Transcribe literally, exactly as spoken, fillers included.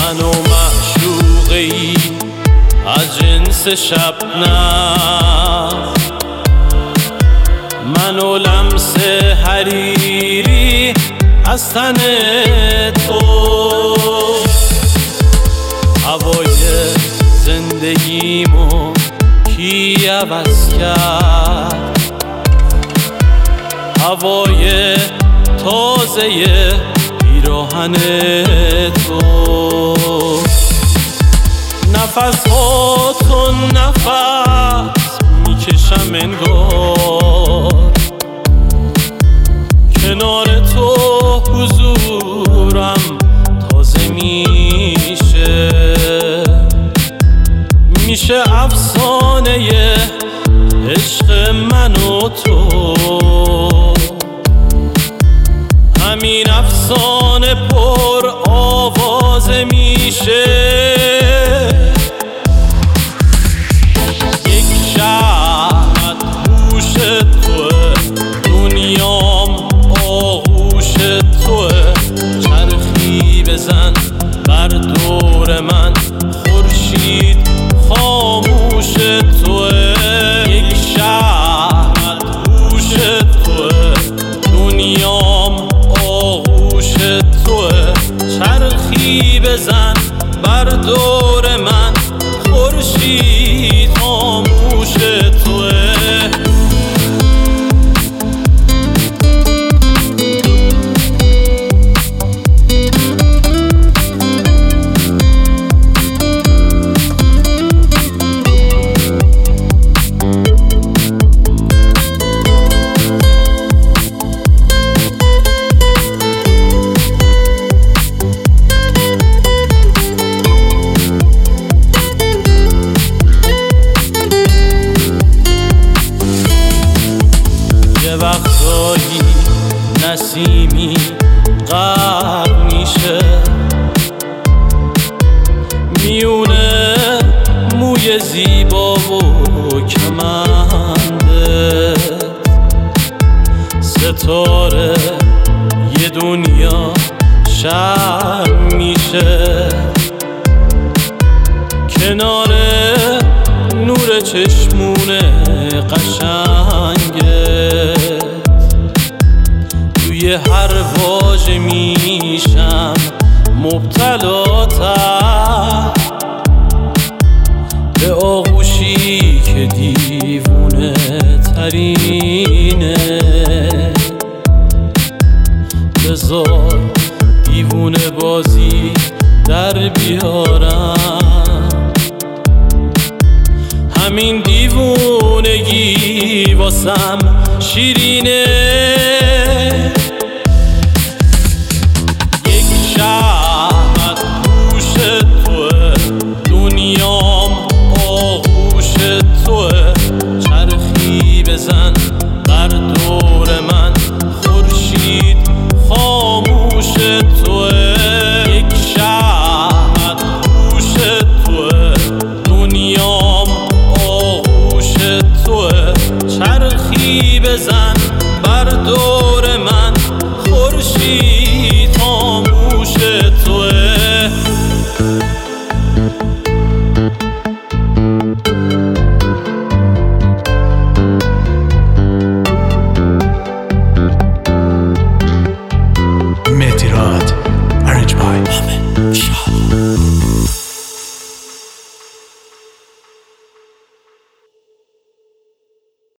من و معشوقه ای از جنس شبنم، من و لمس حریری از تن تو. هوای زندگیمو کی عوض کرد؟ هوای تازه پیراهن تو. نفس ها تو نفس میکشم انگار، کنار تو حضورم تازه میشه. میشه افسانه عشق من و تو، همین افسانه پر آوازه میشه. یک شهر هوش توه، دنیام آغوش توه. چرخی بزن بر دور من، خورشید خاموش توه. یک شهر هوش توه، دنیام آغوش توه. چرخی بزن بر دور من، خورشید خاموش توه. وقتایی نسیمی غرق میشه، میونه موی زیبا و کمنده. ستاره یه دنیا شرم میشه، کنار نور چشمون قشنگه. توی هر واژه میشم مبتلاتر، به آغوشی که دیوونه ترینه. بذار دیوونه بازی در بیارم، همین دیوونگی واسم شیرینه.